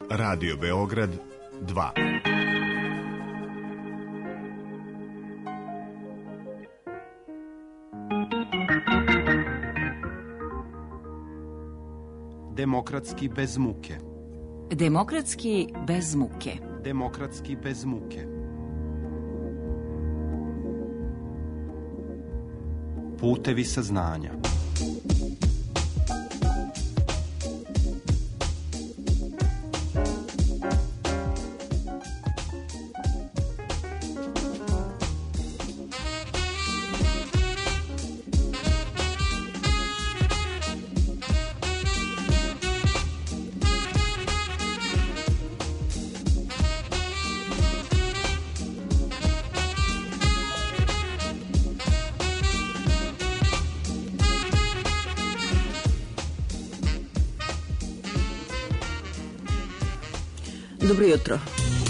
Radio Beograd 2. Demokratski bez muke. Demokratski bez muke. Demokratski bez muke. Putevi saznanja. Dobro jutro.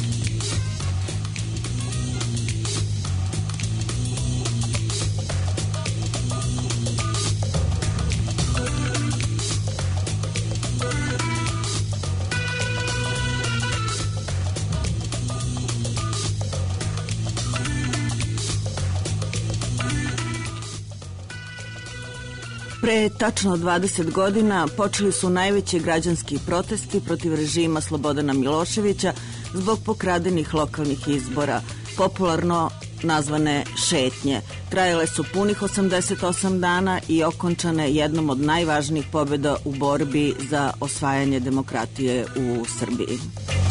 Pre tačno 20 godina počeli su najveći građanski protesti protiv režima Slobodana Miloševića zbog pokradenih lokalnih izbora, popularno nazvane šetnje. Trajale su punih 88 dana i okončane jednom od najvažnijih pobjeda u borbi za osvajanje demokratije u Srbiji.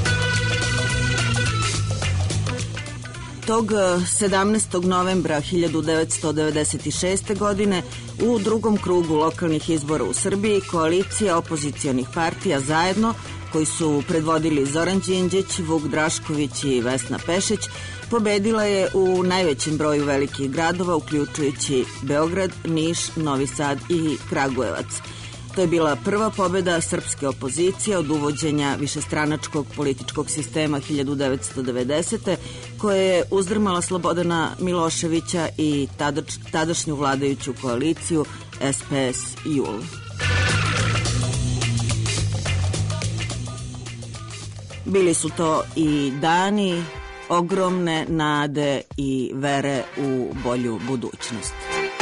Tog 17. novembra 1996. godine u drugom krugu lokalnih izbora u Srbiji koalicija opozicionih partija Zajedno, koji su predvodili Zoran Đinđić, Vuk Drašković i Vesna Pešić, pobedila je u najvećem broju velikih gradova, uključujući Beograd, Niš, Novi Sad i Kragujevac. To je bila prva pobjeda srpske opozicije od uvođenja višestranačkog političkog sistema 1990. koje je uzdrmala Slobodana Miloševića i tadašnju vladajuću koaliciju SPS-JUL. Bili su to i dani ogromne nade i vere u bolju budućnost.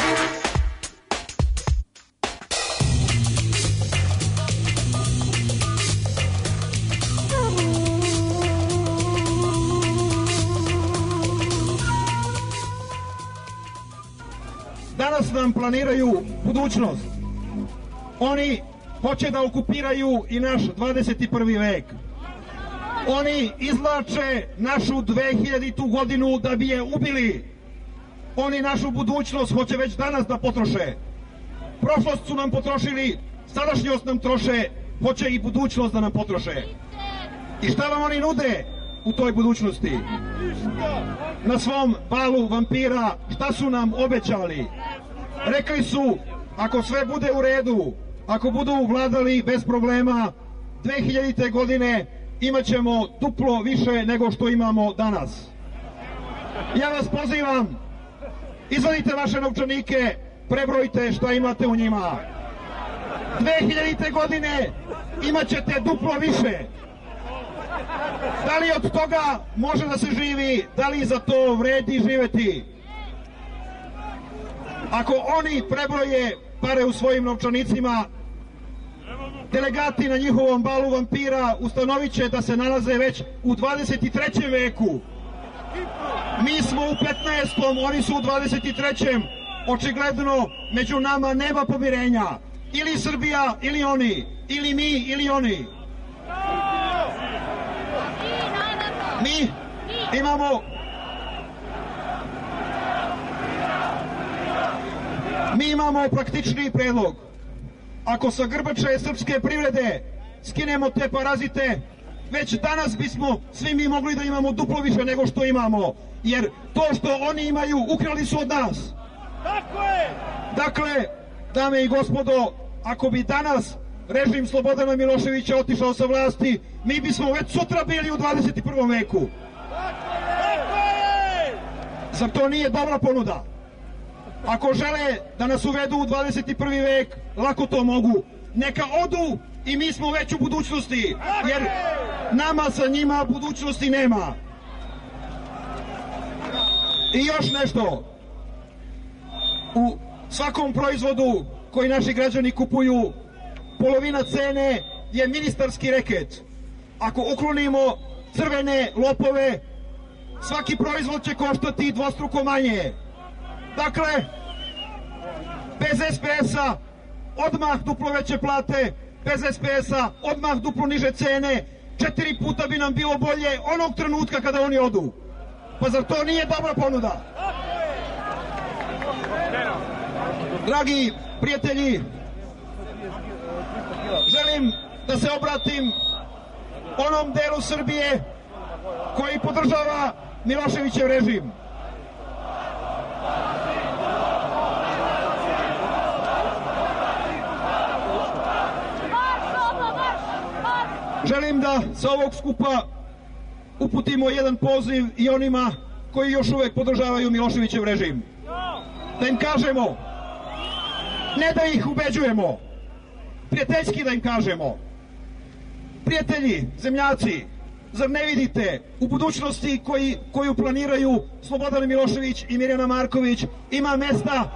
Danas nam planiraju budućnost. Oni hoće da okupiraju i naš 21. vek. Oni izvlače našu 2000. godinu da bi je ubili. Oni našu budućnost hoće već danas da potroše. Prošlost su nam potrošili, sadašnjost nam troše, hoće i budućnost da nam potroše. I šta vam oni nude u toj budućnosti? Na svom balu vampira šta su nam obećali? Rekli su, ako sve bude u redu, ako budu vladali bez problema, 2000. godine imat ćemo duplo više nego što imamo danas. Ja vas pozivam, izvadite vaše novčanike, prebrojite šta imate u njima. 2000. godine imat ćete duplo više. Da li od toga može da se živi, da li za to vredi živeti? Ako oni prebroje pare u svojim novčanicima, delegati na njihovom balu vampira ustanovit će da se nalaze već u 23. veku. Mi smo u 15. oni su u 23. Očigledno među nama nema pomirenja. Ili Srbija, ili oni. Ili mi, ili oni. Mi imamo praktični predlog. Ako sa grbače srpske privrede skinemo te parazite, već danas bismo svi mi mogli da imamo duplo više nego što imamo. Jer to što oni imaju, ukrali su od nas. Tako je! Dakle, dame i gospodo, ako bi danas režim Slobodana Miloševića otišao sa vlasti, mi bismo već sutra bili u 21. veku. Zar to nije dobra ponuda? Ako žele da nas uvedu u 21. vek, lako to mogu. Neka odu i mi smo već u budućnosti, jer nama sa njima budućnosti nema. I još nešto, u svakom proizvodu koji naši građani kupuju, polovina cene je ministarski reket. Ako uklonimo crvene lopove, svaki proizvod će koštati dvostruko manje. Dakle, bez SPS-a odmah duplo veće plate, bez SPS-a odmah duplo niže cene, 4 puta bi nam bilo bolje onog trenutka kada oni odu. Pa zar to nije dobra ponuda? Dragi prijatelji, želim da se obratim onom delu Srbije koji podržava Miloševićev režim. Želim da sa ovog skupa uputimo jedan poziv i onima koji još uvek podržavaju Miloševićev režim. Da im kažemo, ne da ih ubeđujemo, prijateljski da im kažemo: prijatelji, zemljaci, zar ne vidite u budućnosti koju planiraju Slobodan Milošević i Mirjana Marković ima mesta?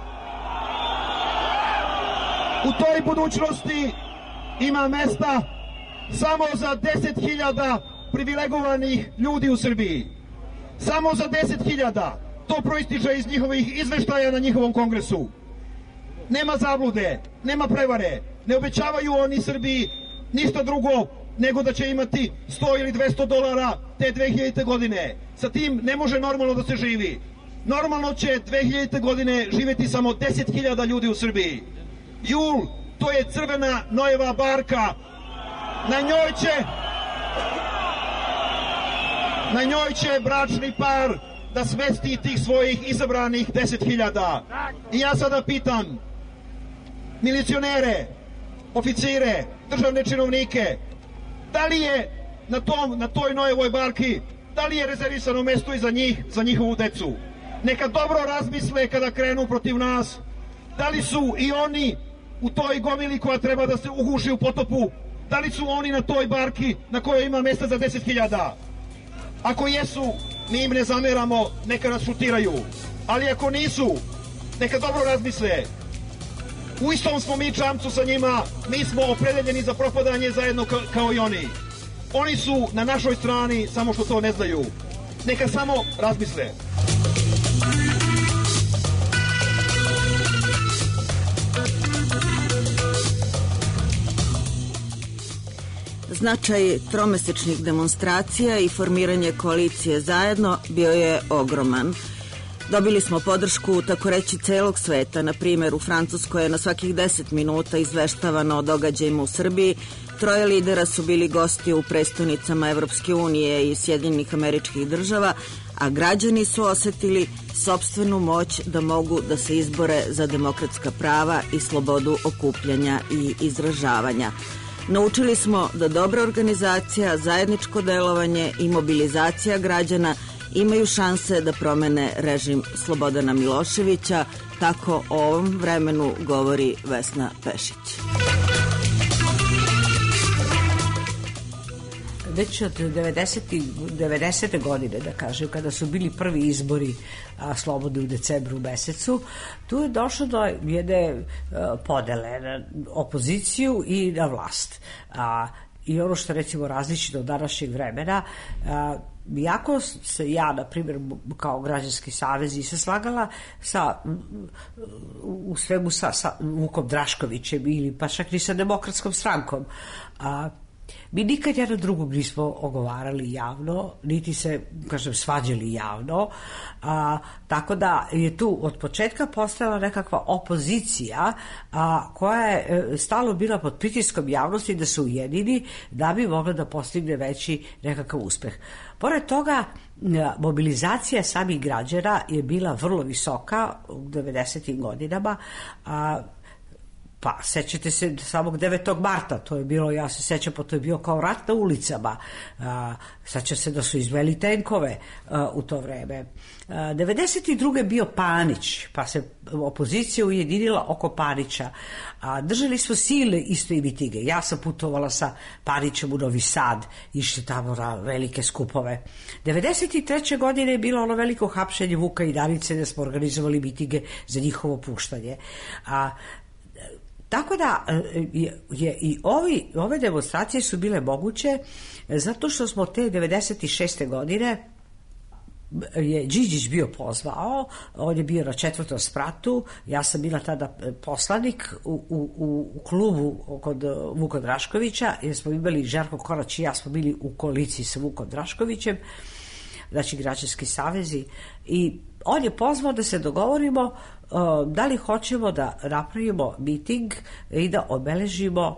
U toj budućnosti ima mesta samo za 10.000 privilegovanih ljudi u Srbiji. Samo za 10.000. To proističe iz njihovih izveštaja na njihovom kongresu. Nema zablude, nema prevare. Ne obećavaju oni Srbiji ništa drugo nego da će imati 100 ili 200 dolara te 2000. godine. Sa tim ne može normalno da se živi. Normalno će 2000. godine živeti samo 10.000 ljudi u Srbiji. Jul, to je crvena Nojeva barka. Na njoj će bračni par da smesti tih svojih izabranih 10.000. I ja sada pitam milicionere, oficire, državne činovnike, da li je na toj Nojevoj barki, da li je rezervisano mesto i za njih, za njihovu decu? Neka dobro razmisle kada krenu protiv nas, da li su i oni u toj gomili koja treba da se uguši u potopu, da li su oni na toj barki na kojoj ima mesta za 10.000? Ako jesu, mi im ne zameramo, neka nas šutiraju. Ali ako nisu, neka dobro razmisle. U istom smo mi čamcu sa njima, mi smo opredeljeni za propadanje zajedno kao i oni. Oni su na našoj strani, samo što to ne znaju. Neka samo razmisle. Značaj tromesečnih demonstracija i formiranje koalicije Zajedno bio je ogroman. Dobili smo podršku tako reći celog sveta. Na primjer, u Francuskoj je na svakih 10 minuta izveštavano o događajima u Srbiji. 3 lidera su bili gosti u prestonicama Evropske unije i Sjedinjenih Američkih Država, a građani su osetili sopstvenu moć da mogu da se izbore za demokratska prava i slobodu okupljanja i izražavanja. Naučili smo da dobra organizacija, zajedničko delovanje i mobilizacija građana imaju šanse da promene režim Slobodana Miloševića. Tako o ovom vremenu govori Vesna Pešić. Već od 90. godine, da kažem, kada su bili prvi izbori slobodni u decembru mesecu, tu je došlo do jedne podele na opoziciju i na vlast. I ono što recimo različito od današnjeg vremena, jako se ja, na primjer, kao građanski savez i se slagala u svemu sa Vukom Draškovićem ili pa čak ni sa Demokratskom strankom. Mi nikad jedan drugog nismo ogovarali javno, niti se, kažem, svađali javno, tako da je tu od početka postojala nekakva opozicija koja je stalno bila pod pritiskom javnosti da se ujedini da bi mogla da postigne veći nekakav uspeh. Pored toga, mobilizacija samih građana je bila vrlo visoka u 90. godinama, Pa, sećate se samog 9. marta, to je bilo, ja se sećam, pa to je bio kao rat na ulicama. Sećam se da su izveli tenkove u to vreme. 92. bio Panić, pa se opozicija ujedinila oko Panića. Držali smo silne isto i mitinge. Ja sam putovala sa Panićem u Novi Sad, išli tamo na velike skupove. 93. godine je bilo ono veliko hapšenje Vuka i Danice, da smo organizovali mitinge za njihovo puštanje. Tako da i ove demonstracije su bile moguće zato što smo te 96. godine je Đinđić bio pozvao, on je bio na 4. spratu, ja sam bila tada poslanik u klubu kod Vuka Draškovića, jer smo imali Žarko Korać i ja smo bili u koaliciji sa Vukom Draškovićem, znači građanski savezi, i on je pozvao da se dogovorimo da li hoćemo da napravimo miting i da obeležimo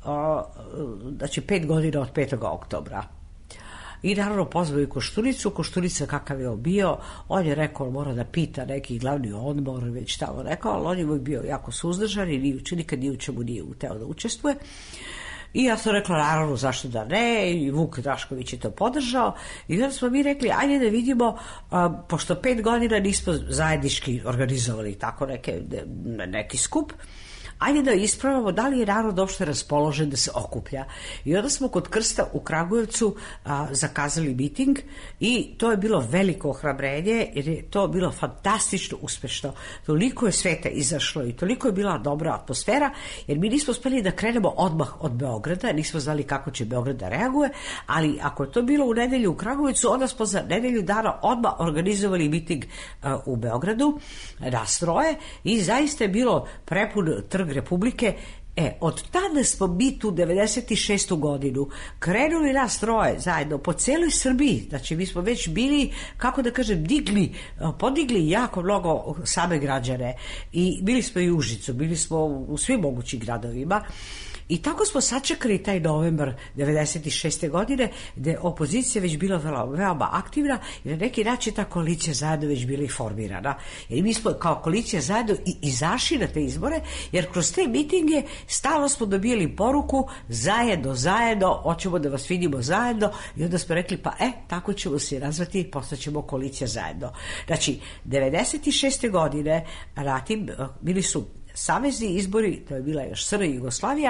znači 5 godina od 5. oktobra. I naravno pozvao i Koštunicu. Koštunica kakav je on bio, on je rekao, mora da pita neki glavni odbor, već tamo rekao, ali on je uvijek bio jako suzdržan i nikad ni u čemu nije uteo da učestvuje. I ja sam rekla, naravno, zašto da ne, i Vuk Drašković je to podržao, i onda smo mi rekli, ajde da vidimo, pošto 5 godina nismo zajednički organizovali tako neki skup, ajde da ispravamo da li je narod uopšte raspoložen da se okuplja. I onda smo kod Krsta u Kragujevcu zakazali miting i to je bilo veliko ohrabrenje, jer je to bilo fantastično uspešno. Toliko je sveta izašlo i toliko je bila dobra atmosfera, jer mi nismo uspeli da krenemo odmah od Beograda, nismo znali kako će Beograd da reaguje, ali ako je to bilo u nedelju u Kragujevcu, onda smo za nedelju dana odmah organizovali miting u Beogradu na Stroje i zaista je bilo prepun Trg Republike. Od tada smo mi tu 96. godinu krenuli nas troje zajedno po celoj Srbiji, znači mi smo već bili, kako da kažem, podigli jako mnogo same građane i bili smo i u Užicu, bili smo u svim mogućim gradovima. I tako smo sačekali taj novembar 96. godine, gde je opozicija već bila veoma aktivna i na neki način ta koalicija zajedno već bila i formirana. Jer mi smo kao koalicija zajedno i izašli na te izbore, jer kroz te mitinge stalno smo dobijali poruku zajedno, hoćemo da vas vidimo zajedno, i onda smo rekli tako ćemo se nazvati i postaćemo koalicija zajedno. Znači, 96. godine bili su savezni izbori, to je bila još SR Jugoslavija,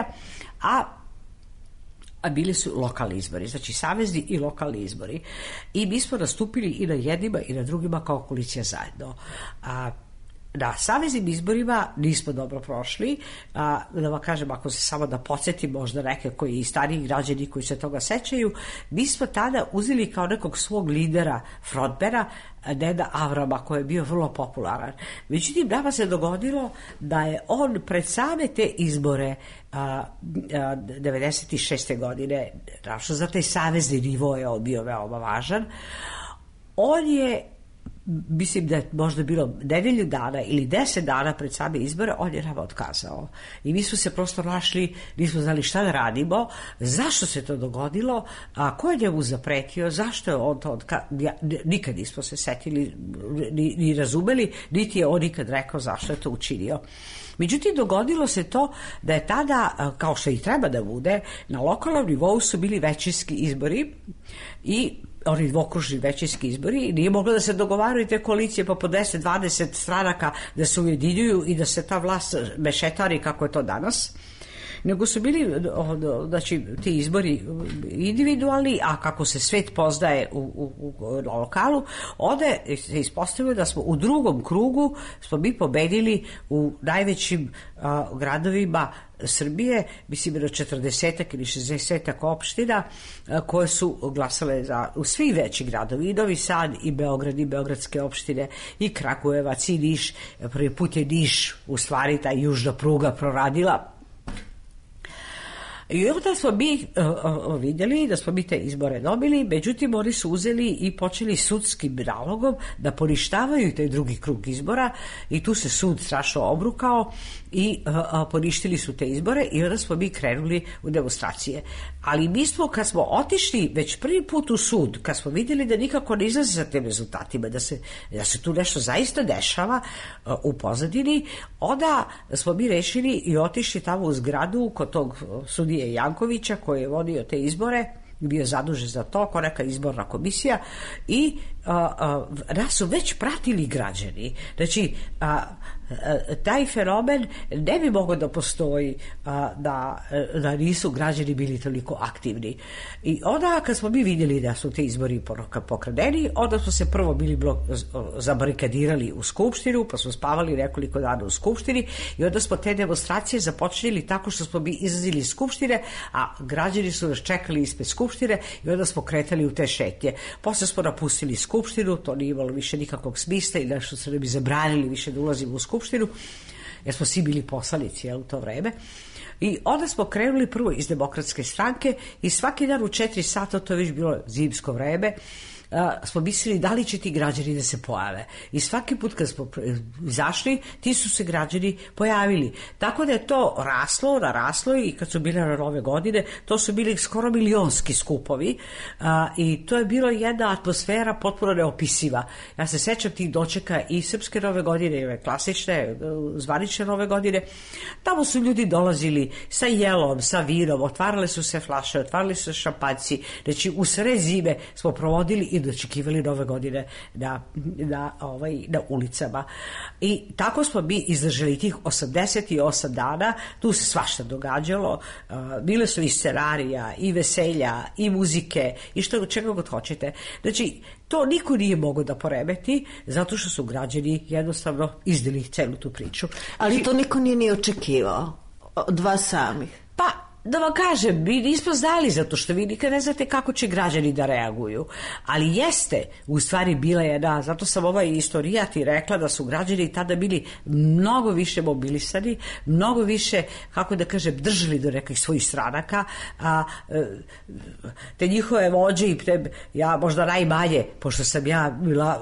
a bili su lokalni izbori, znači savezni i lokalni izbori. I mi smo nastupili i na jednima i na drugima kao koalicija zajedno. Na saveznim izborima nismo dobro prošli, da vam kažem, ako se samo da podsjetim možda neke koji i stariji građani koji se toga sećaju, mi smo tada uzeli kao nekog svog lidera, frontmana, Deda Avrama, koji je bio vrlo popularan. Međutim, nama se dogodilo da je on pred same te izbore 96. godine, našto za taj savezni nivo je on bio veoma važan, on je, mislim da je možda bilo nedelju dana ili 10 dana pred same izbore, on je nama otkazao. I mi smo se prosto našli, nismo znali šta da radimo, zašto se to dogodilo, ko je njemu zapretio, zašto je on to otkazao, nikad nismo se setili ni razumeli, niti je on nikad rekao zašto je to učinio. Međutim, dogodilo se to da je tada, kao što i treba da bude, na lokalnom nivou su bili većinski izbori i oni dvokružni većinski izbori i nije moglo da se dogovaraju te koalicije po 10-20 stranaka da se ujedinjuju i da se ta vlast mešetari kako je to danas, nego su bili znači, ti izbori individualni, a kako se svet poznaje u lokalu, onda se ispostavilo da smo u drugom krugu smo mi pobedili u najvećim gradovima Srbije, mislim da 40 ili 60 opština koje su glasale u svi veći gradovi, i Novi Sad, i Beograd, i beogradske opštine, i Kragujevac, i Niš. Prvi put je Niš, u stvari ta južna pruga proradila. I onda smo mi vidjeli da smo mi te izbore dobili, međutim oni su uzeli i počeli sudskim nalogom da poništavaju taj drugi krug izbora i tu se sud strašno obrukao i poništili su te izbore i onda smo mi krenuli u demonstracije. Ali mi smo, kad smo otišli već prvi put u sud, kad smo vidjeli da nikako ne izlazi sa tim rezultatima, da se tu nešto zaista dešava u pozadini, onda smo mi rešili i otišli tamo u zgradu kod tog sudije Jankovića koji je vodio te izbore, bio zadužen za to, kao neka izborna komisija i nas su već pratili građani. Znači, taj fenomen ne bi mogao da postoji da nisu građani bili toliko aktivni. I onda kad smo mi vidjeli da su te izbori pokradeni, onda smo se prvo bili zabarikadirali u Skupštinu, pa smo spavali nekoliko dana u Skupštini i onda smo te demonstracije započeli tako što smo mi izlazili iz Skupštine, a građani su nas čekali ispred Skupštine i onda smo kretali u te šetnje. Posle smo napustili Skupštinu, to nije imalo više nikakvog smisla i nešto su nam i zabranili više da ulazimo u Skupštinu, jer smo svi bili poslanici u to vreme. I onda smo krenuli prvo iz Demokratske stranke i svaki dan u 4 sata, to je već bilo zimsko vreme, smo mislili da li će ti građani da se pojave. I svaki put kad smo izašli, ti su se građani pojavili. Tako da je to naraslo i kad su bile na Nove godine, to su bili skoro milionski skupovi i to je bilo jedna atmosfera potpuno neopisiva. Ja se sećam tih dočeka i srpske Nove godine, i ove klasične, zvanične Nove godine. Tamo su ljudi dolazili sa jelom, sa vinom, otvarale su se flaše, otvarali su se šampanjci. Znači, u sred zime smo provodili i dočekivali Nove godine na ulicama. I tako smo mi izdržali tih 88 dana, tu se svašta događalo, bile su i scenarija, i veselja, i muzike, i čega god hoćete. Znači, to niko nije mogao da poremeti, zato što su građani jednostavno izdali celu tu priču. Ali to niko nije ni očekivao od vas samih. Pa, da vam kažem, mi nismo znali, zato što vi nikad ne znate kako će građani da reaguju. Ali jeste, u stvari bila jedna, zato sam ovaj istorijat i rekla da su građani tada bili mnogo više mobilisani, mnogo više, kako da kažem, držali do nekih svojih stranaka, a te njihove vođe i ja možda najmanje, pošto sam ja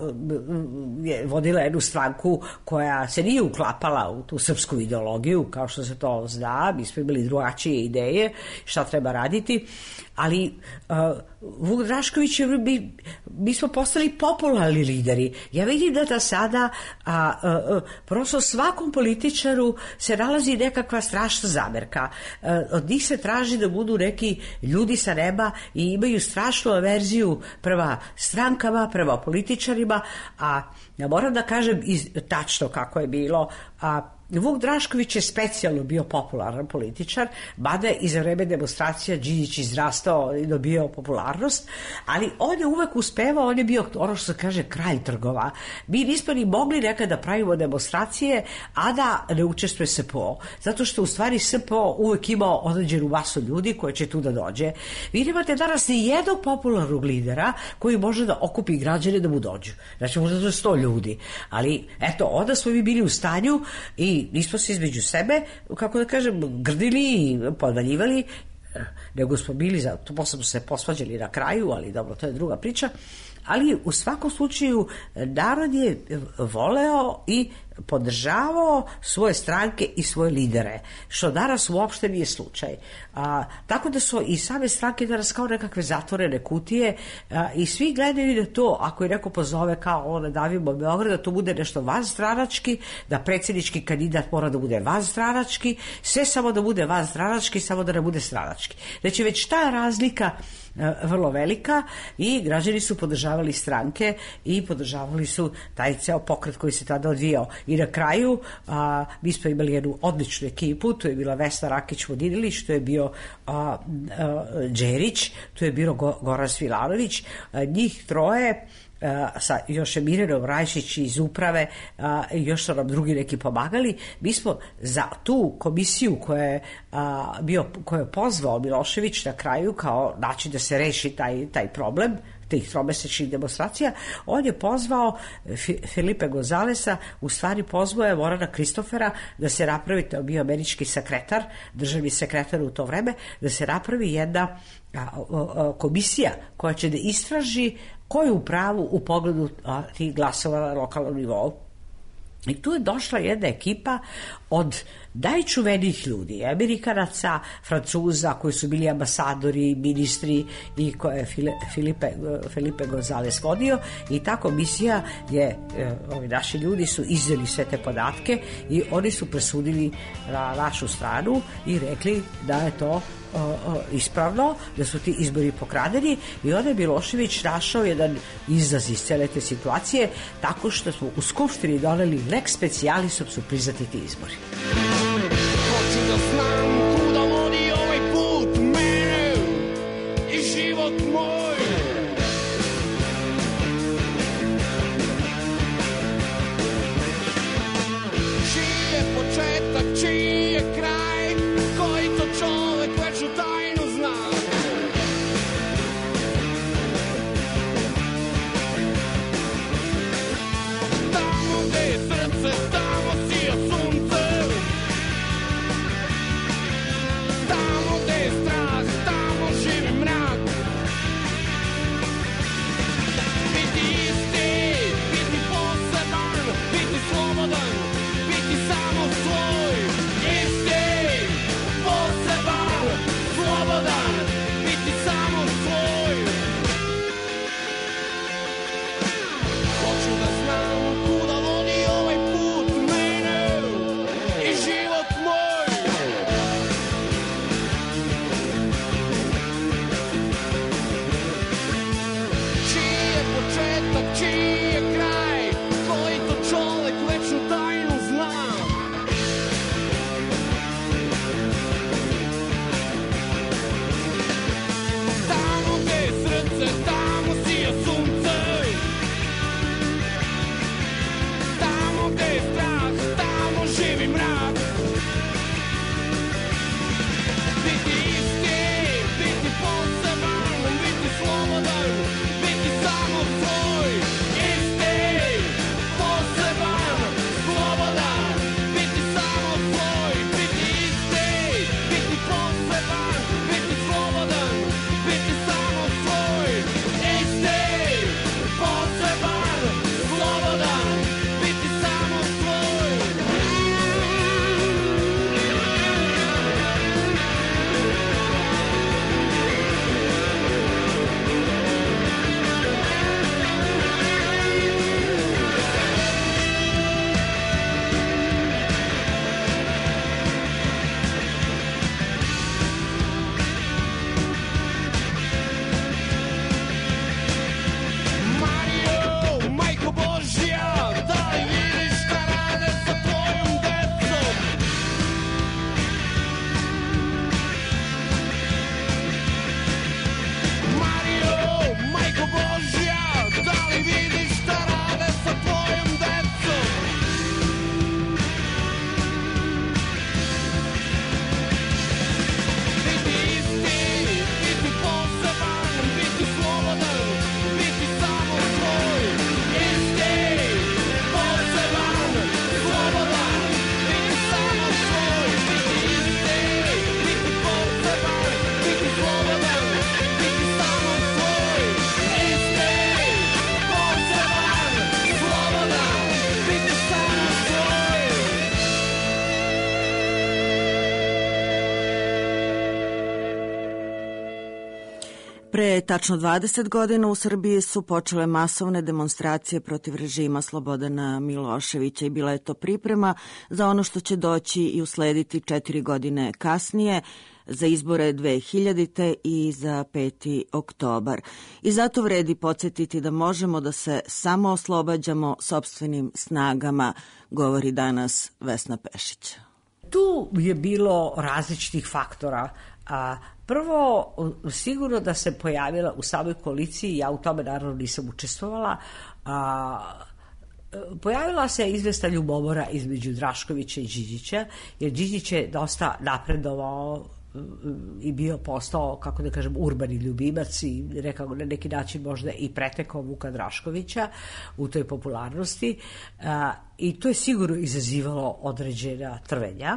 vodila jednu stranku koja se nije uklapala u tu srpsku ideologiju, kao što se to zna, mi smo imali drugačije ideje šta treba raditi, ali Vuk Drašković, mi smo postali popularni lideri. Ja vidim da sada prosto svakom političaru se nalazi nekakva strašna zamerka. Od njih se traži da budu neki ljudi sa neba i imaju strašnu averziju prema strankama, prema političarima, a ja moram da kažem tačno kako je bilo. Vuk Drašković je specijalno bio popularan političar, mada je iza vreme demonstracija Đinđić izrastao i dobio popularnost, ali on je uvek uspevao, on je bio ono što se kaže kralj trgova. Mi nismo ni mogli nekada da pravimo demonstracije, a da ne učestvuje SPO, zato što u stvari SPO uvek imao određenu masu ljudi koji će tu da dođe. Vi nemate danas ni jednog popularnog lidera koji može da okupi građane da mu dođu. Znači možda to je 100 ljudi, ali eto, onda smo mi bili u stanju i nismo se između sebe, kako da kažem, grdili i podvaljivali, nego smo bili za to, posle smo se posvađali na kraju, ali dobro, to je druga priča. Ali u svakom slučaju narod je voleo i podržavao svoje stranke i svoje lidere, što danas uopšte nije slučaj. Tako da su i same stranke danas kao nekakve zatvorene kutije i svi gledaju da to, ako je neko pozove kao da davimo Beograd, da to bude nešto vanstranački, da predsjednički kandidat mora da bude vanstranački, sve samo da bude vanstranački, samo da ne bude stranački. Znači već ta razlika vrlo velika i građani su podržavali stranke i podržavali su taj ceo pokret koji se tada odvijao. I na kraju mi smo imali jednu odličnu ekipu, tu je bila Vesna Rakić-Vodinilić, tu je bio Đerić, tu je bio Goran Svilanović, njih troje sa još Mirinom Rajšić iz uprave i još su nam drugi neki pomagali. Mi smo za tu komisiju koju je pozvao Milošević na kraju kao način da se reši taj problem tih tromesečnih demonstracija, on je pozvao Felipe Gonzalesa, u stvari pozvao je Vorana Kristofera da se napravi, to je bio američki sekretar, državni sekretar u to vreme, da se napravi jedna komisija koja će da istraži ko je u pravu u pogledu tih glasova na lokalnom nivou. I tu je došla jedna ekipa od najčuvenijih ljudi, Amerikanaca, Francuza koji su bili ambasadori, ministri i koje je Felipe Gonzales vodio, i ta komisija je, ovi naši ljudi su izdeli sve te podatke i oni su presudili na našu stranu i rekli da je to ispravno, da su ti izbori pokradeni, i onda je Milošević našao jedan izlaz iz cele te situacije tako što smo u Skupštini doneli lex specialisom, su priznati ti izbori. Hoću da znam kuda vodi ovaj put mene i život moj. Čiji je početak, čiji je kraj, koji to čovek večnu tajnu zna. Tamo gde je srce, tamo sija sunce. Tamo gde je strah, tamo živi mrak. Biti isti, biti poseban, biti slobodan, biti samo svoj. Isti, poseban, slobodan, biti samo svoj. Hoću da znam kuda vodi ovaj put mene i život moj. Čiji je početak, čiji je kraj, koji to čovek večnu tajnu zna. Tamo gde je srce, tamo sija sunce. Tamo gde je strah, tamo živi mrak. Biti isti, biti poseban, biti slobodan, biti samo svoj. Isti, poseban, slobodan, biti samo svoj. Biti isti, biti poseban, biti slobodan, biti samo svoj. Isti, poseban, slobodan, biti samo svoj. Mario, majko Božja, da li vidiš šta rade sa tvojom decom? Mario, majko Božja, da li vidiš šta rade sa tvojom decom? Biti isti, biti poseban, biti slobodan, biti samo svoj. Isti, poseban, slobodan, biti samo svoj. Biti isti, biti poseban, biti slobodan, biti samo svoj. Isti, poseban, slobodan, biti samo svoj. Pre tačno 20 godina u Srbiji su počele masovne demonstracije protiv režima Slobodana Miloševića i bila je to priprema za ono što će doći i uslediti 4 godine kasnije, za izbore 2000. i za 5. oktobar. I zato vredi podsjetiti da možemo da se samo oslobađamo sopstvenim snagama, govori danas Vesna Pešić. Tu je bilo različitih faktora Prvo, sigurno da se pojavila u samoj koaliciji, ja u tome naravno nisam učestvovala, pojavila se izvesna ljubomora između Draškovića i Đinđića, jer Đinđić je dosta napredovao i bio postao, kako da kažem, urbani ljubimac i rekao na neki način možda i pretekao Vuka Draškovića u toj popularnosti, i to je sigurno izazivalo određena trvenja.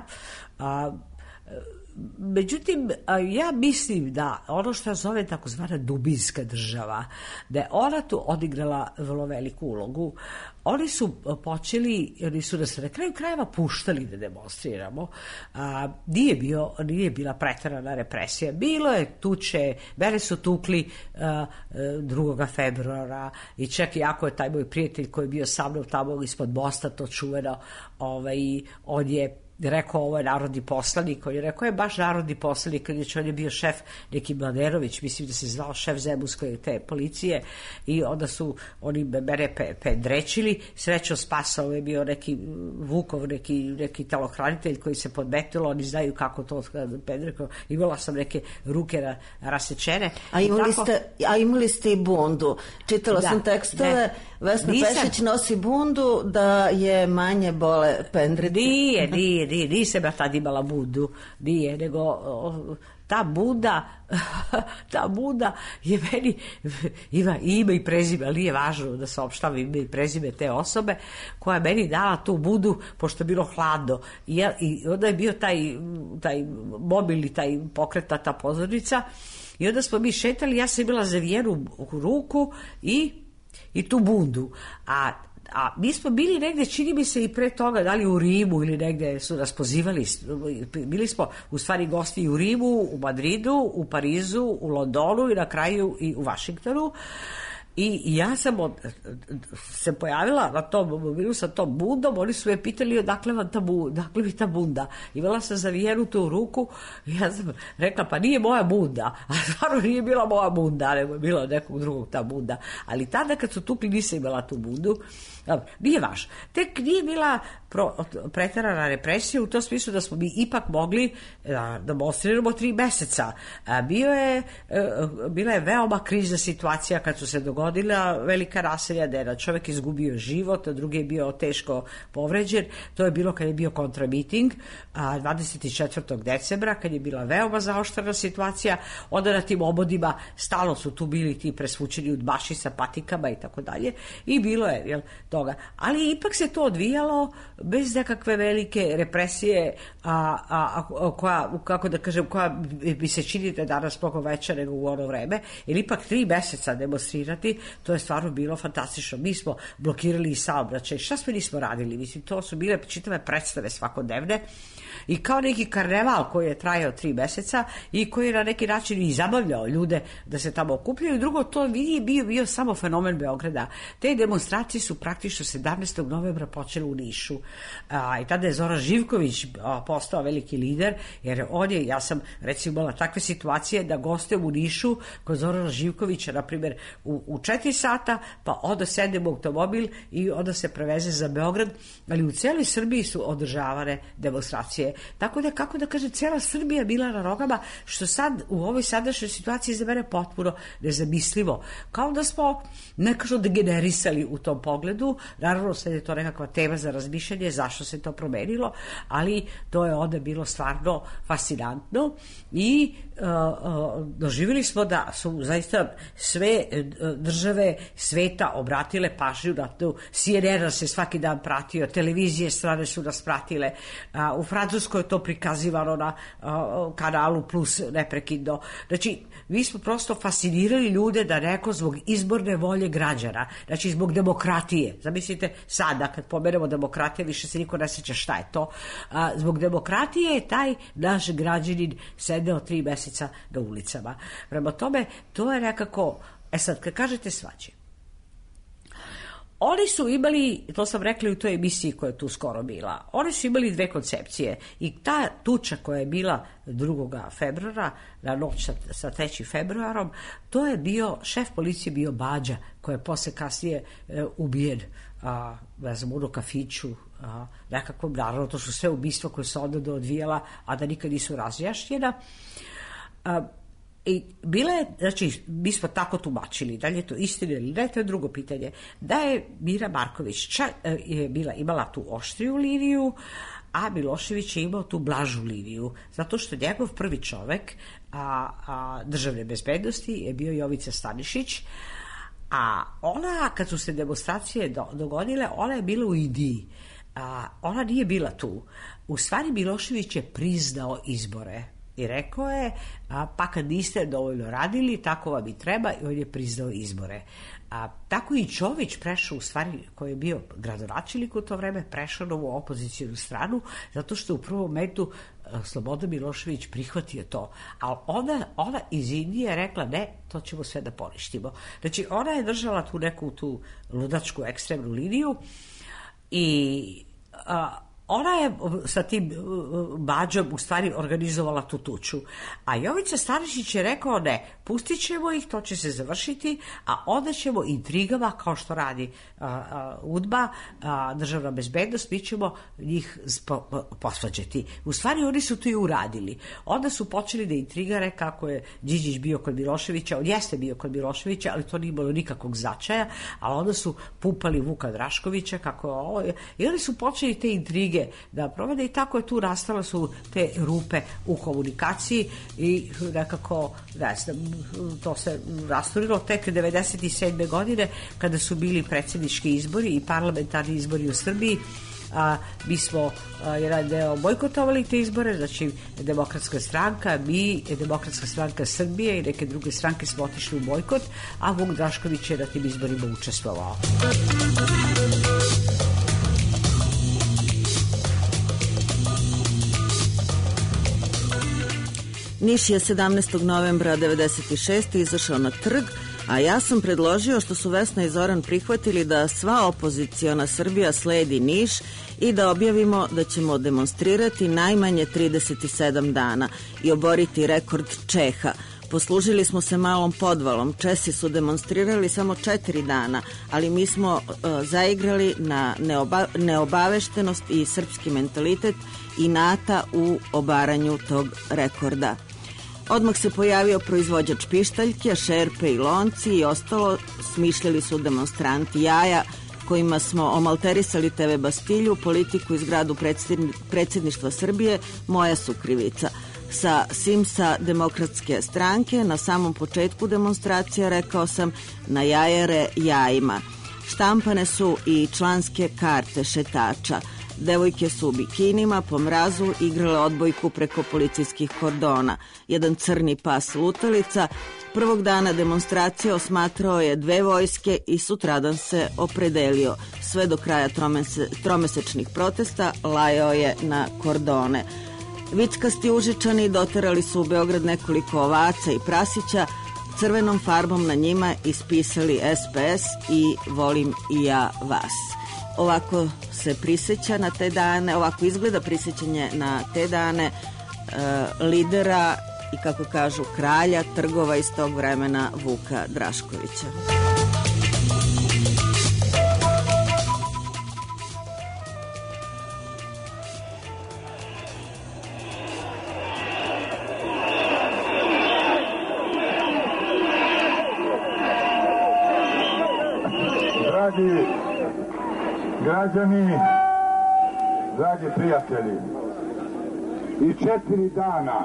Međutim, ja mislim da ono što zove takozvana dubinska država, da je ona tu odigrala vrlo veliku ulogu. Oni su nas na kraju krajeva puštali da demonstriramo. Nije bila preterana represija. Bilo je tuče, mene su tukli 2. februara i čak i ako je taj moj prijatelj koji je bio sa mnom tamo ispod mosta, to čuveno, on je rekao, ovo je narodni poslanik, on je rekao, je baš narodni poslanik, on je bio šef neki Mladerović, mislim da se zvao šef zemunske te policije, i onda su oni mene pedrećili, srećom spasao je bio neki Vukov, neki telohranitelj koji se podmetilo, oni znaju kako to pedrekao, imala sam neke ruke rasečene. A imali ste i bundu, čitala sam tekstove, Vesna Pešić nosi bundu da je manje bole pendriti. Nisam ja tad imala bundu, nije, nego ta bunda je meni, ima ime i prezime, ali nije važno da saopštavam ime i prezime te osobe koja je meni dala tu bundu, pošto je bilo hladno. I onda je bio taj mobilni, taj pokreta, ta pozornica, i onda smo mi šetali, ja sam imala zavijenu ruku i tu bundu. A mi smo bili negde, čini mi se i pre toga, da li u Rimu ili negde su nas pozivali, bili smo u stvari gosti i u Rimu, u Madridu, u Parizu, u Londonu i na kraju i u Vašingtonu. I ja sam se pojavila na tom mobilu sa tom bundom, oni su me pitali odakle mi ta bunda. Imala sam zavijenu tu ruku i ja sam rekla, pa nije moja bunda, a stvarno nije bila moja bunda, nego je bila nekog drugog ta bunda. Ali tada kad su tukli nisam imala tu bundu. Nije važno. Tek nije bila preterana represija u tom smislu da smo mi ipak mogli da demonstriramo 3 meseca. Bila je veoma krizna situacija kad su se dogodila velika nasilja, da je čovjek izgubio život, a drugi je bio teško povređen. To je bilo kad je bio kontramiting 24. decembra, kad je bila veoma zaoštrena situacija. Onda na tim obodima stalno su tu bili ti presvučeni udbaši sa patikama i tako dalje. I bilo je toga. Ali ipak se to odvijalo bez nekakve velike represije, koja, kako da kažem, koja bi se čini da je danas mnogo veća nego u ono vreme, jer ipak 3 meseca demonstrirati, to je stvarno bilo fantastično. Mi smo blokirali i saobraćaj. Šta smo nismo radili? Mislim, to su bile čitave predstave svakodnevne i kao neki karneval koji je trajao 3 meseca i koji je na neki način i zabavljao ljude da se tamo okupljaju. I drugo, to nije bio samo fenomen Beograda. Te demonstracije su praktično 17. novembra počele u Nišu. I tada je Zoran Živković postao veliki lider, jer ja sam recimo imala takve situacije da gostujem u Nišu kod Zorana Živkovića, na primjer u 4 sata, pa onda sedem u automobil i onda se preveze za Beograd, ali u celoj Srbiji su održavane demonstracije. Tako da, kako da kažem, cela Srbija bila na nogama, što sad u ovoj sadašnjoj situaciji za mene potpuno nezamislivo. Kao da smo nekako degenerisali u tom pogledu. Naravno, sad je to nekakva tema za razmišljanje zašto se to promenilo, ali to je onda bilo stvarno fascinantno i doživjeli smo da su zaista sve države sveta obratile pažnju na to. CNN se svaki dan pratio, televizije strane su nas pratile, u Francuskoj je to prikazivano na kanalu Plus neprekidno. Znači, mi smo prosto fascinirali ljude da neko zbog izborne volje građana, znači zbog demokratije, zamislite sada kad pomenemo demokratije više se niko ne sjeća šta je to, zbog demokratije je taj naš građanin sedeo 3 meseca na ulicama. Prema tome, to je nekako, sad kad kažete svađe, oni su imali, to sam rekla u toj emisiji koja je tu skoro bila, oni su imali 2 koncepcije i ta tuča koja je bila 2. februara, na noć sa 3. februarom, to je bio, šef policije bio Bađa, koji je posle kasnije ubijen, ne znam, u kafiću, nekakvom, naravno, to su sve ubistva koje se onda odvijala, a da nikad nisu razjašnjena. I bila je, znači, mi smo tako tumačili, da li je to istina ili ne, to je drugo pitanje, da je Mira Marković imala tu oštriju liniju, a Milošević je imao tu blažu liniju, zato što njegov prvi čovek državne bezbednosti je bio Jovica Stanišić, a ona, kad su se demonstracije dogodile, ona je bila u Indiji, ona nije bila tu. U stvari Milošević je priznao izbore i rekao je, pa kad niste dovoljno radili, tako vam i treba, i on je priznao izbore. Tako i Čović prešao, u stvari, koji je bio gradonačelnik u to vreme, prešao na ovu opozicijnu stranu, zato što u prvom momentu Slobodan Milošević prihvatio to. A ona iz Indije je rekla, ne, to ćemo sve da poništimo. Znači, ona je držala tu neku tu ludačku ekstremnu liniju i ona je sa tim Bađom u stvari organizovala tu tuču. A Jovica Stanišić je rekao, ne, pustit ćemo ih, to će se završiti, a onda ćemo intrigama, kao što radi UDBA, državna bezbednost, mi ćemo njih posvađati. U stvari oni su to i uradili. Onda su počeli da intrigare kako je Đinđić bio kod Miloševića, on jeste bio kod Miloševića, ali to nije imalo nikakvog značaja, ali onda su pumpali Vuka Draškovića, kako je ovo, i oni su počeli te intrige da provede i tako je tu nastale su te rupe u komunikaciji i nekako, ne znam, to se rasturilo tek 1997. godine kada su bili predsjednički izbori i parlamentarni izbori u Srbiji. Mi smo jedan deo bojkotovali te izbore, znači Demokratska stranka, mi, Demokratska stranka Srbije i neke druge stranke smo otišli u bojkot, a Vuk Drašković je na tim izborima učestvovao. Niš je 17. novembra 1996. izašao na trg, a ja sam predložio, što su Vesna i Zoran prihvatili, da sva opoziciona Srbija sledi Niš i da objavimo da ćemo demonstrirati najmanje 37 dana i oboriti rekord Čeha. Poslužili smo se malom podvalom. Česi su demonstrirali samo 4 dana, ali mi smo zaigrali na neobaveštenost i srpski mentalitet inata u obaranju tog rekorda. Odmah se pojavio proizvođač pištaljke, šerpe i lonci i ostalo. Smišljali su demonstranti jaja kojima smo omalterisali TV Bastilju, politiku i zgradu predsjedništva Srbije, moja su krivica. Sa Simsa Demokratske stranke na samom početku demonstracija rekao sam na jajere jajima. Štampane su i članske karte šetača. Devojke su u bikinima, po mrazu, igrale odbojku preko policijskih kordona. Jedan crni pas lutalica prvog dana demonstracije osmatrao je 2 vojske i sutradan se opredelio. Sve do kraja tromesečnih protesta lajao je na kordone. Vickasti Užičani doterali su u Beograd nekoliko ovaca i prasića, crvenom farbom na njima ispisali SPS i volim i ja vas. Ovako se prisjeća na te dane, ovako izgleda prisjećanje na te dane lidera i, kako kažu, kralja trgova iz tog vremena, Vuka Draškovića. Dragi građani, dragi prijatelji, i 4 dana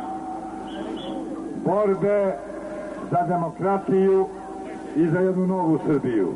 borbe za demokratiju i za jednu novu Srbiju.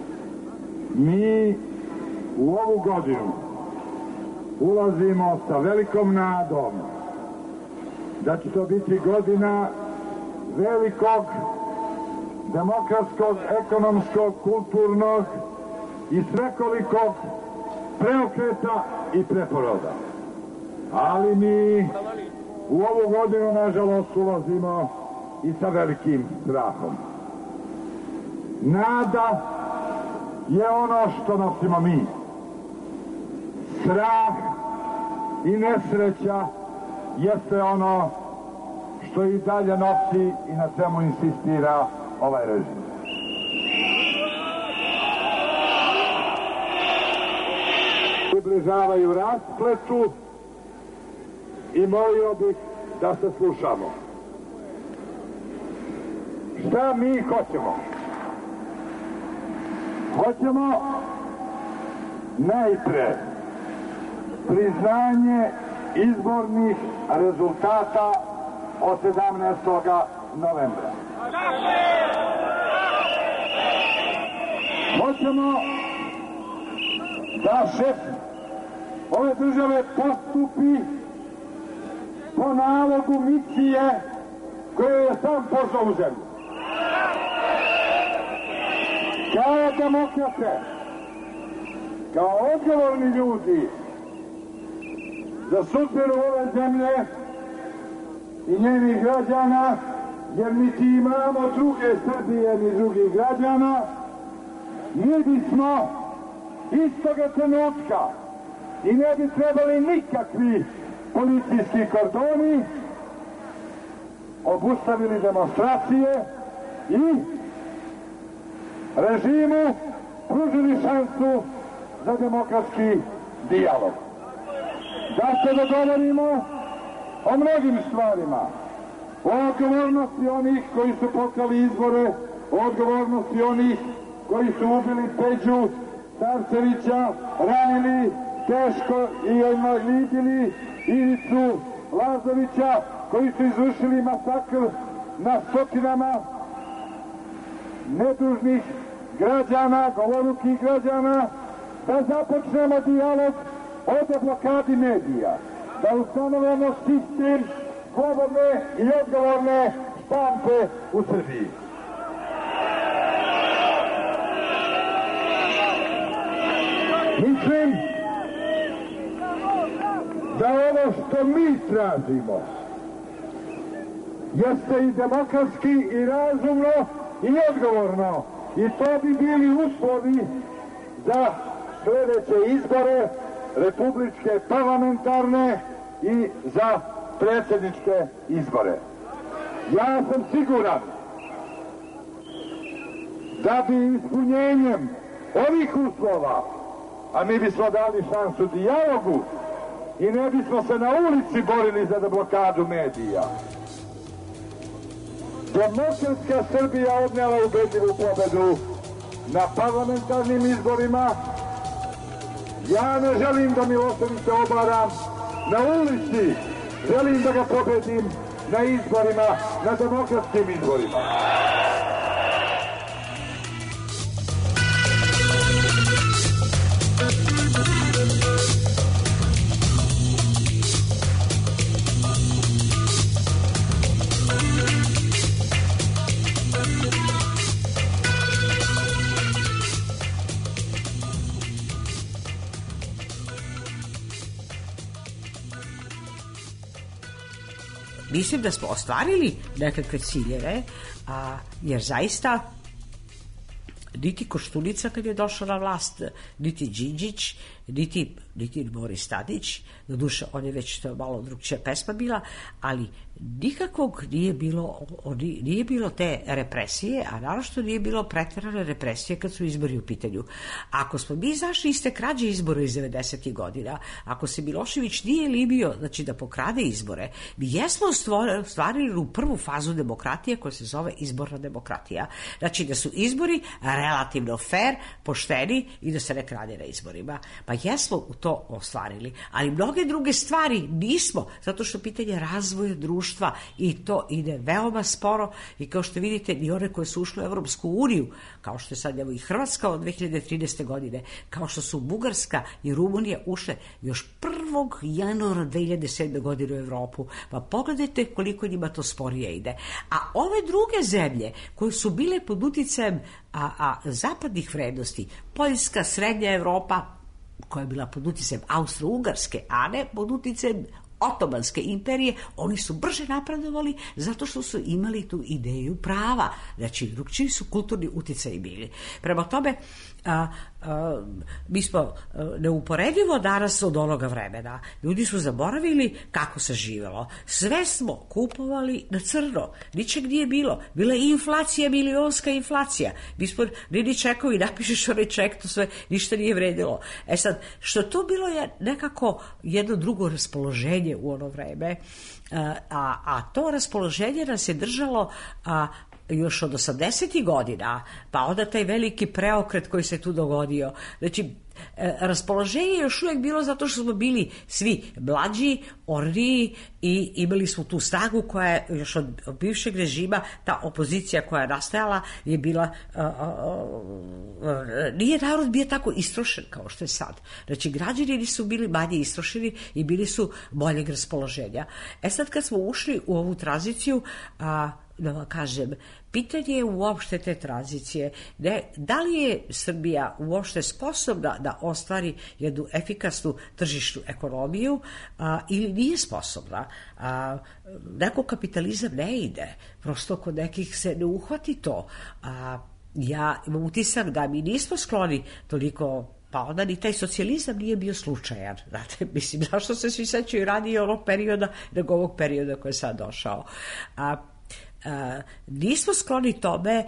Mi u ovu godinu ulazimo sa velikom nadom da će to biti godina velikog demokratskog, ekonomskog, kulturnog i svekolikog preokreta i preporoda. Ali mi u ovu godinu, nažalost, ulazimo i sa velikim strahom. Nada je ono što nosimo mi. Strah i nesreća jeste ono što i dalje nosi i na čemu insistira ovaj režim. Približavaju raspletu i molio bih da se slušamo. Šta mi hoćemo? Hoćemo najpre priznanje izbornih rezultata od 17. novembra. Hoćemo da šef ove države postupi po nalogu misije koje je sam pozvao u zemlju. Kao demokrate, kao odgovorni ljudi za sudbinu ove zemlje i njenih građana, jer niti imamo druge Srbije ni drugih građana, mi bismo istoga trenutka i ne bi trebali nikakvi policijski kordoni, obustavili demonstracije i režimu pružili šansu za demokratski dijalog. Da se dogovorimo o mnogim stvarima, o odgovornosti onih koji su pokrali izbore, o odgovornosti onih koji su ubili Peđu Starčevića, ranili teško i invalidili Ivicu Lazovića, koji su izvršili masakr na stotinama nedužnih građana, govorukih građana, da započnemo dijalog o deblokadi medija, da ustanovimo sistem slobodne i odgovorne štampe u Srbiji. Mislim da ovo što mi tražimo jeste i demokratski i razumno i odgovorno, i to bi bili uslovi za sljedeće izbore, republičke, parlamentarne i za predsjedničke izbore. Ja sam siguran da bi ispunjenjem ovih uslova, a mi bismo dali šansu dijalogu i ne bismo se na ulici borili za deblokadu medija, demokratska Srbija odnela ubedljivu pobedu na parlamentarnim izborima. Ja ne želim da Miloševića obaram na ulici, želim da ga pobedim na izborima, na demokratskim izborima. Mislim da smo ostvarili nekakve ciljeve, jer zaista niti Koštunica kad je došao na vlast, niti Đinđić, niti Boris Tadić, doduše on je već to malo drugčija pesma bila, ali nikakvog nije bilo te represije, a naročito nije bilo pretjerane represije kad su izbori u pitanju. Ako smo mi izašli iz te krađe izbora iz 90. godina, ako se Milošević nije libio, znači da pokrade izbore, mi jesmo ostvarili u prvu fazu demokratije koja se zove izborna demokratija. Znači da su izbori relativno fair, pošteni i da se ne krade na izborima. Pa jesmo u to ostvarili, ali mnoge druge stvari nismo, zato što pitanje razvoja društva i to ide veoma sporo i kao što vidite i one koje su ušle u Evropsku uniju, kao što je sad evo i Hrvatska od 2013. godine, kao što su Bugarska i Rumunija ušle još 1. januara 2007. godine u Evropu, pa pogledajte koliko njima to sporije ide. A ove druge zemlje koje su bile pod uticajem zapadnih vrednosti, Poljska, Srednja Evropa, koja je bila pod uticajem Austro-Ugarske, a ne pod uticajem Otomanske imperije, oni su brže napredovali zato što su imali tu ideju prava. Znači, drugčiji su kulturni uticaji bili. Prema tome, mi smo neuporedivo danas od onoga vremena. Ljudi su zaboravili kako se živelo. Sve smo kupovali na crno. Ničeg nije bilo. Bila je inflacija, milionska inflacija. Mi smo nini čekovi, napišeš onaj ček, to sve ništa nije vredilo. E sad, što to bilo je nekako jedno drugo raspoloženje u ono vreme, a to raspoloženje nas je držalo još od 80. godina, pa onda taj veliki preokret koji se tu dogodio. Znači, raspoloženje je još uvijek bilo zato što smo bili svi mlađi, orniji i imali smo tu snagu koja je još od bivšeg režima, ta opozicija koja je nastajala je bila, nije narod bio tako istrošen kao što je sad. Znači, građani nisu bili manje istrošeni i bili su boljeg raspoloženja. Sad kad smo ušli u ovu tranziciju, da vam kažem, pitanje je uopšte te tranzicije. Da li je Srbija uopšte sposobna da ostvari jednu efikasnu tržišnu ekonomiju ili nije sposobna? Neko kapitalizam ne ide. Prosto kod nekih se ne uhvati to. Ja imam utisak da mi nismo skloni toliko, pa onda ni taj socijalizam nije bio slučajan. Znate, mislim, zašto se svi sećaju ranije onog perioda nego ovog perioda koji je sad došao. Nismo skloni tome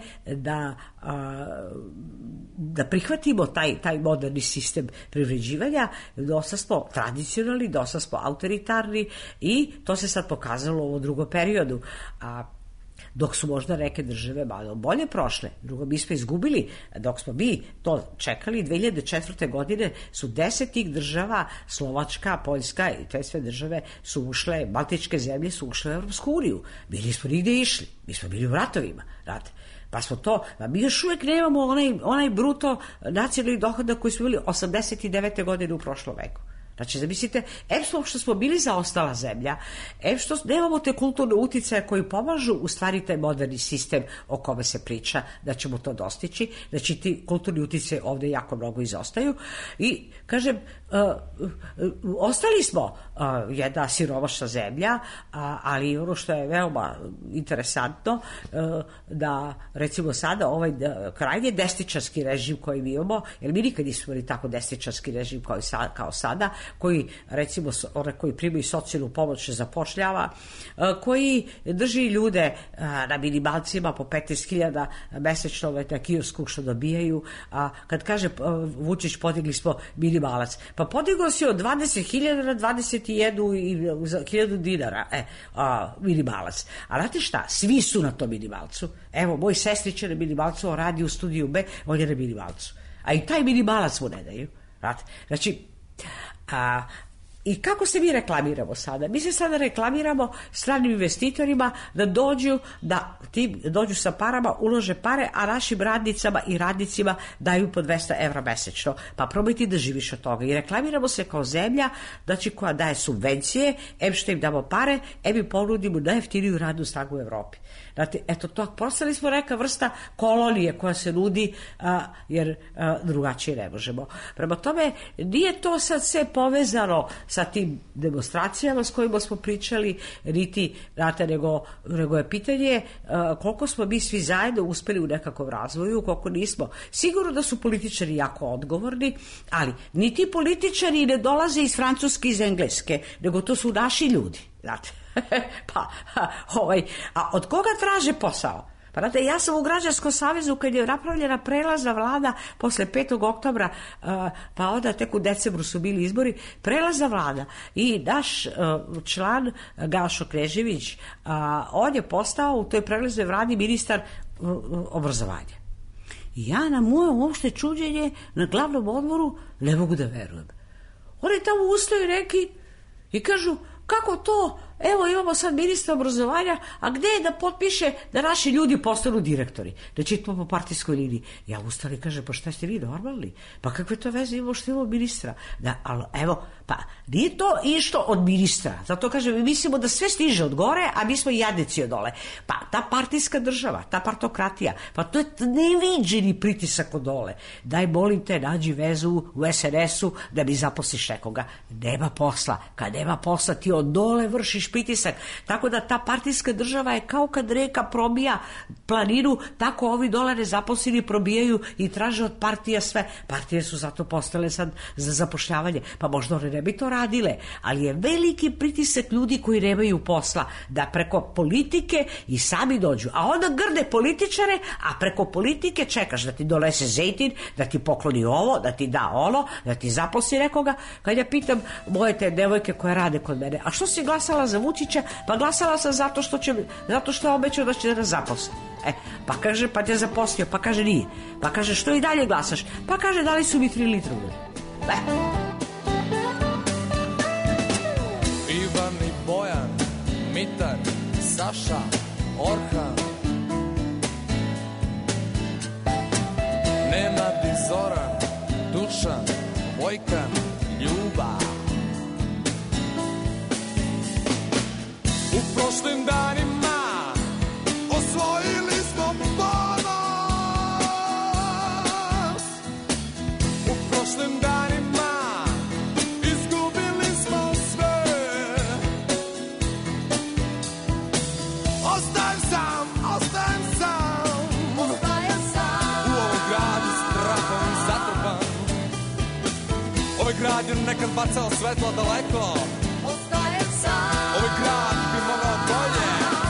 da prihvatimo taj moderni sistem privređivanja. Dosta smo tradicionalni, dosta smo autoritarni i to se sad pokazalo u ovom drugom periodu. Dok su možda neke države malo bolje prošle. Drugo, mi smo izgubili, dok smo mi to čekali, 2004. godine su 10 tih država, Slovačka, Poljska i te sve države su ušle, Baltičke zemlje su ušle u Evropsku uniju. Mi nismo nigde išli, mi smo bili u ratovima, znate. Pa smo to, mi još uvijek nemamo onaj bruto nacionalni dohodak koji smo bili 89. godine u prošlom veku. Znači, zamislite, što smo bili zaostala zemlja, što nemamo te kulturne uticaje koji pomažu u stvari taj moderni sistem o kome se priča da ćemo to dostići. Znači, ti kulturni uticaje ovdje jako mnogo izostaju i, kažem, ostali smo jedna siromašna zemlja, ali ono što je veoma interesantno, da recimo sada ovaj krajnje desničarski režim koji mi imamo, jer mi nikad nismo imali tako desničarski režim kao sada, koji recimo koji primaju socijalnu pomoć zapošljava, koji drži ljude na minimalcima po 15.000 mesečno na kiosku što dobijaju. Kad kaže Vučić podigli smo minimalac, pa podigao si od 20.000 na 21.000 dinara minimalac. A znate šta, svi su na tom minimalcu. Evo, moj sestrić je na minimalcu, on radi u studiju B, on je na minimalcu. A i taj minimalac mu ne daju. Znači, i kako se mi reklamiramo sada? Mi se sada reklamiramo stranim investitorima da dođu sa parama, ulože pare, a našim radnicama i radnicima daju po 200 evra mesečno. Pa probajte da živiš od toga. I reklamiramo se kao zemlja, znači koja daje subvencije, što im damo pare, mi ponudimo najjeftiniju radnu snagu u Evropi. Znate, eto, to postali smo neka vrsta kolonije koja se nudi, jer drugačije ne možemo. Prema tome, nije to sad sve povezano sa tim demonstracijama s kojima smo pričali, niti, znate, nego je pitanje koliko smo mi svi zajedno uspeli u nekakvom razvoju, koliko nismo. Sigurno da su političari jako odgovorni, ali ni ti političari ne dolaze iz Francuske, iz Engleske, nego to su naši ljudi, znate. A od koga traže posao? Pa znate, ja sam u Građanskom savezu kad je napravljena prelazna vlada posle 5. oktobra, pa onda tek u decembru su bili izbori, prelazna vlada i naš član Gašo Knežević, on je postao u toj prelaznoj vladi ministar obrazovanja. I ja na moje uopšte čuđenje na glavnom odboru ne mogu da verujem. Oni tamo ustaju neki i kažu, kako to? Evo, imamo sad ministra obrazovanja, a gde je da potpiše da naši ljudi postanu direktori? Znači, to po partijskoj liniji. Ja ustali i kažem, pa šta ste vi normalni? Pa kakve to veze imamo što imamo ministra? Ali, evo, pa nije to išto od ministra. Zato kažem, mi mislimo da sve stiže od gore, a mi smo i jadnici od dole. Pa ta partijska država, ta partokratija, pa to je neviđeni pritisak od dole. Daj, molim te, nađi vezu u SNS-u da mi zaposliš nekoga. Nema posla. Kad nema posla, ti od dole vršiš pritisak. Tako da ta partijska država je kao kad reka probija planinu, tako ovi dole nezaposleni probijaju i traže od partija sve. Partije su zato postale sad za zapošljavanje. Pa možda one ne bi to radile, ali je veliki pritisak ljudi koji nemaju posla da preko politike i sami dođu. A onda grde političare, a preko politike čekaš da ti donese zejtin, da ti pokloni ovo, da ti da ono, da ti zaposli nekoga. Kad ja pitam moje te devojke koje rade kod mene, a što si glasala za Vučića? Pa glasala sam zato što je obećao da će da nas zaposli. Pa kaže, pa te zaposlio, pa kaže nije. Pa kaže, što i dalje glasaš? Pa kaže, dali su mi 3 litre ulja. Ivan i Bojan, Mitar, Saša, Orhan, Nenad i Zoran, Dušan, Vojkan, Ljuba. U prošlim danima osvojili smo ponos. U prošlim danima izgubili smo sve. Ostajem sam, ostajem sam. Ostajem sam. U ovom gradu strahom zatrpan. Ovaj grad je nekad bacao svetlo daleko. Ostajem sam. Ovaj grad bi mogao bolje.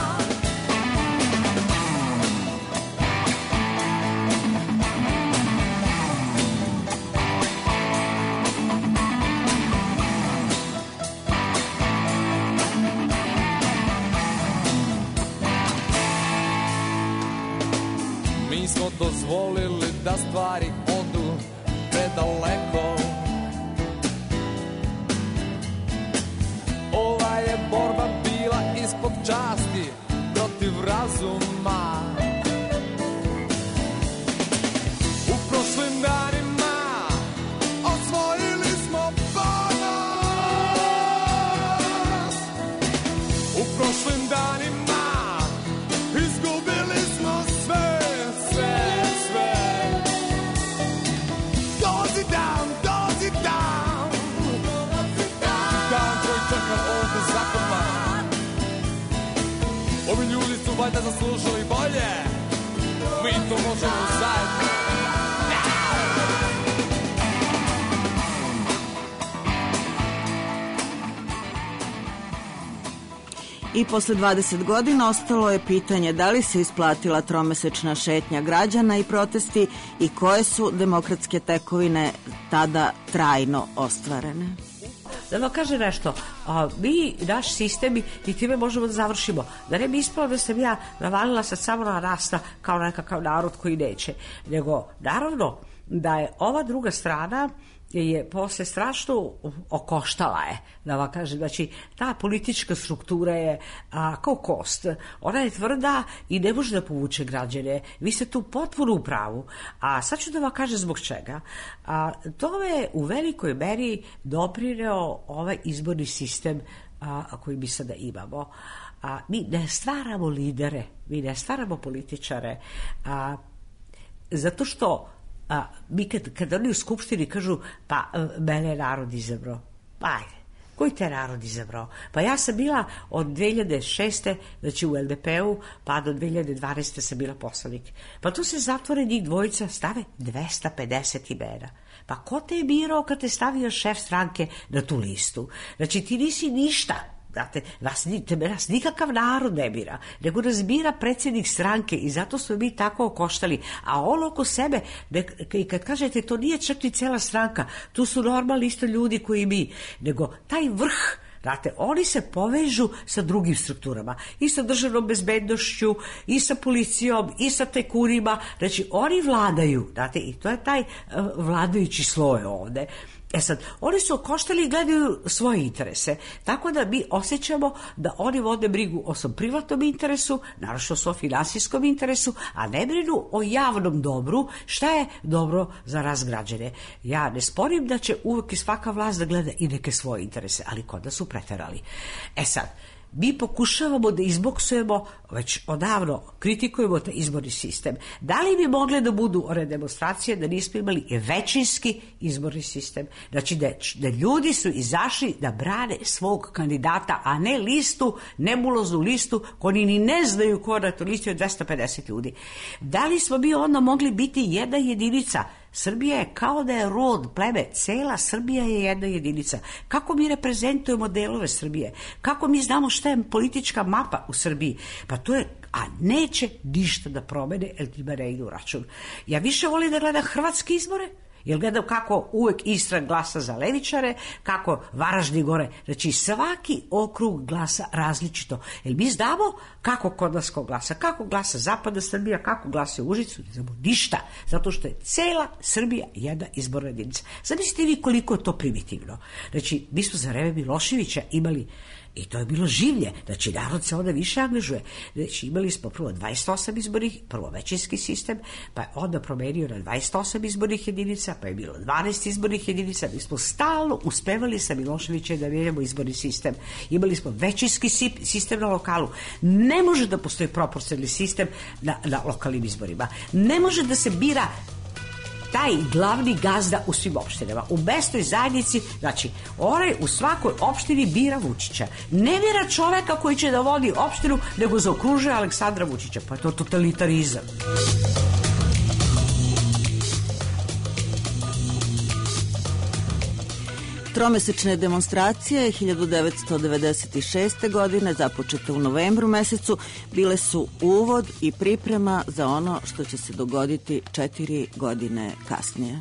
Mi smo dozvolili da stvari odu predaleko. Ova je borba bila ispod časti protiv razuma. U prošlim danima osvojili smo ponos. U prošlim danima izgubili smo sve, sve, sve. Dozi dan, dozi dan. Dan koji čekam ovdje zakopan. Ovi ljudi su valjda zaslužili bolje. Mi to možemo zajedno. I posle 20 godina ostalo je pitanje da li se isplatila tromesečna šetnja građana i protesti i koje su demokratske tekovine tada trajno ostvarene. Da vam kaže nešto, mi, naš sistem i time možemo da završimo. Da ne bi ispalo da sam ja navalila sad samo na rasta kao nekakav narod koji neće. Nego, naravno, da je ova druga strana je posle strašno okoštala je, da vam kažem. Znači, ta politička struktura je kao kost. Ona je tvrda i ne može da povuče građane. Vi ste tu potpuno u pravu. A sad ću da vam kažem zbog čega. To je u velikoj meri doprineo ovaj izborni sistem koji mi sada imamo. Mi ne stvaramo lidere, mi ne stvaramo političare, zato što mi kad oni u skupštini kažu pa mene je narod izabrao, pa ajde, koji te narod izabrao? Pa ja sam bila od 2006. znači u LDP-u pa do 2012. sam bila poslanik. Pa tu se zatvore njih dvojica, stave 250 imena. Pa ko te je birao kad te stavio šef stranke na tu listu? Znači ti nisi ništa. Znate, nas nikakav narod ne bira, nego nas bira predsjednik stranke i zato smo mi tako okoštali. A on oko sebe, i kad kažete, to nije čak ni cela stranka, tu su normalni isto ljudi koji mi, nego taj vrh, znate, oni se povežu sa drugim strukturama, i sa državnom bezbednošću, i sa policijom, i sa tajkunima, znači oni vladaju, znate, i to je taj vladajući sloj ovde. Sad, oni su okoštali i gledaju svoje interese, tako da mi osjećamo da oni vode brigu o svom privatnom interesu, naravno o svom finansijskom interesu, a ne brinu o javnom dobru, šta je dobro za nas građane. Ja ne sporim da će uvek i svaka vlast da gleda i neke svoje interese, ali kod nas su preterali. Sad, mi pokušavamo da izboksujemo, već odavno kritikujemo taj izborni sistem. Da li bi mogle da budu ove demonstracije da nismo imali većinski izborni sistem? Znači da ljudi su izašli da brane svog kandidata, a ne listu, nebuloznu listu, koji ni ne znaju ko na to listi od 250 ljudi. Da li smo mi onda mogli biti jedna jedinica? Srbija je kao da je rod, pleme, cela Srbija je jedna jedinica. Kako mi reprezentujemo delove Srbije? Kako mi znamo šta je politička mapa u Srbiji? Pa to je, a neće ništa da promene, jer ti me ne idu u račun. Ja više volim da gledam hrvatske izbore Jer gledam kako uvek Istra glasa za levičare, kako Varaždin gore. Znači svaki okrug glasa različito. Jer mi znamo kako kod nas ko glasa, kako glasa Zapadna Srbija, kako glasa Užicu, ne znamo ništa. Zato što je cela Srbija jedna izborna jedinica. Zamislite vi koliko je to primitivno. Znači mi smo za vreme Miloševića imali, i to je bilo življe, znači narod se onda više angažuje. Znači imali smo prvo 28 izbornih, prvo većinski sistem, pa je onda promenio na 28 izbornih jedinica, pa je bilo 12 izbornih jedinica. Mi smo stalno uspevali sa Miloševićem da mijenjamo izborni sistem. Imali smo većinski sistem na lokalu. Ne može da postoji proporcionalni sistem na lokalnim izborima. Ne može da se bira taj glavni gazda u svim opštinama. U mesnoj zajednici, znači, onaj u svakoj opštini bira Vučića. Ne bira čoveka koji će da vodi opštinu, nego zaokružuje Aleksandra Vučića. Pa je to totalitarizam. Tromesečne demonstracije 1996. godine, započete u novembru mesecu, bile su uvod i priprema za ono što će se dogoditi 4 godine kasnije.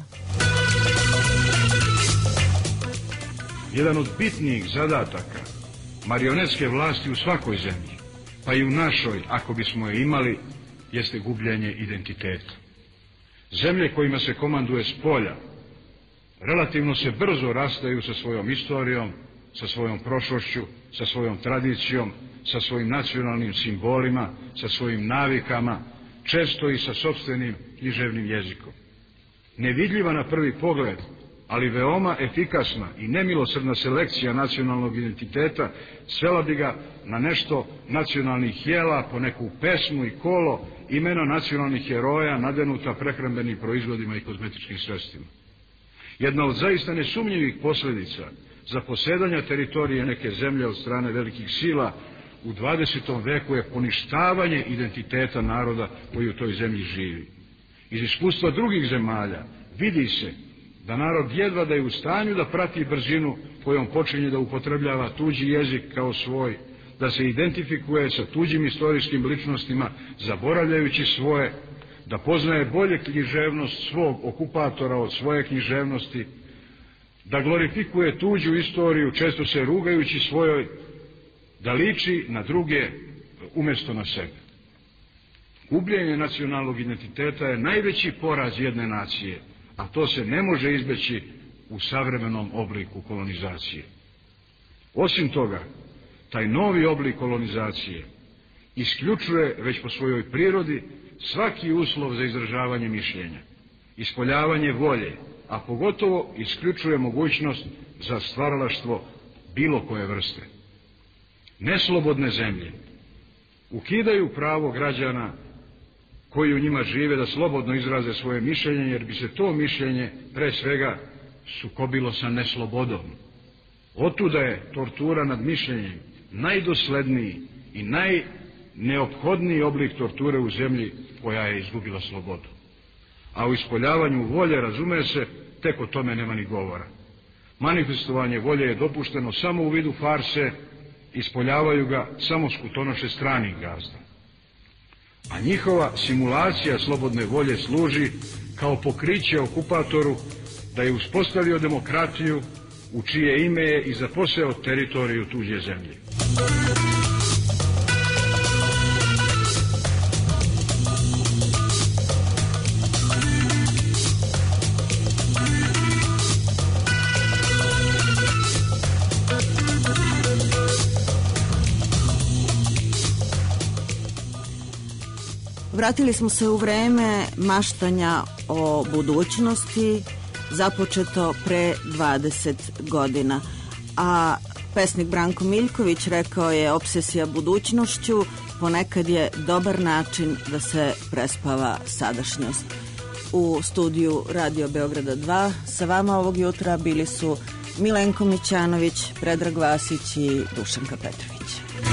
Jedan od bitnijih zadataka marionetske vlasti u svakoj zemlji, pa i u našoj, ako bismo je imali, jeste gubljenje identiteta. Zemlje kojima se komanduje s polja relativno se brzo rastaju sa svojom istorijom, sa svojom prošlošću, sa svojom tradicijom, sa svojim nacionalnim simbolima, sa svojim navikama, često i sa sopstvenim književnim jezikom. Nevidljiva na prvi pogled, ali veoma efikasna i nemilosrdna selekcija nacionalnog identiteta svela bi ga na nešto nacionalnih jela, po neku pesmu i kolo, imena nacionalnih heroja nadenuta prehrambenim proizvodima i kozmetičkim sredstvima. Jedna od zaista nesumnjivih posljedica za posedanja teritorije neke zemlje od strane velikih sila u 20. veku je poništavanje identiteta naroda koji u toj zemlji živi. Iz iskustva drugih zemalja vidi se da narod jedva da je u stanju da prati brzinu kojom počinje da upotrebljava tuđi jezik kao svoj, da se identifikuje sa tuđim istorijskim ličnostima, zaboravljajući svoje, da poznaje bolje književnost svog okupatora od svoje književnosti, da glorifikuje tuđu istoriju, često se rugajući svojoj, da liči na druge umjesto na sebe. Gubljenje nacionalnog identiteta je najveći poraz jedne nacije, a to se ne može izbeći u savremenom obliku kolonizacije. Osim toga, taj novi oblik kolonizacije isključuje već po svojoj prirodi svaki uslov za izražavanje mišljenja, ispoljavanje volje, a pogotovo isključuje mogućnost za stvaralaštvo bilo koje vrste. Neslobodne zemlje ukidaju pravo građana koji u njima žive da slobodno izraze svoje mišljenje, jer bi se to mišljenje pre svega sukobilo sa neslobodom. Otuda je tortura nad mišljenjem najdosledniji i najneophodniji oblik torture u zemlji koja je izgubila slobodu. A u ispoljavanju volje, razume se, tek o tome nema ni govora. Manifestovanje volje je dopušteno samo u vidu farse, ispoljavaju ga samo skutonoše stranih gazda. A njihova simulacija slobodne volje služi kao pokriće okupatoru da je uspostavio demokratiju u čije ime je i zaposeo teritoriju tuđe zemlje. Vratili smo se u vreme maštanja o budućnosti, započeto pre 20 godina. A pesnik Branko Miljković rekao je: obsesija budućnošću ponekad je dobar način da se prespava sadašnjost. U studiju Radio Beograda 2 sa vama ovog jutra bili su Milenko Mićanović, Predrag Vasić i Dušanka Petrović.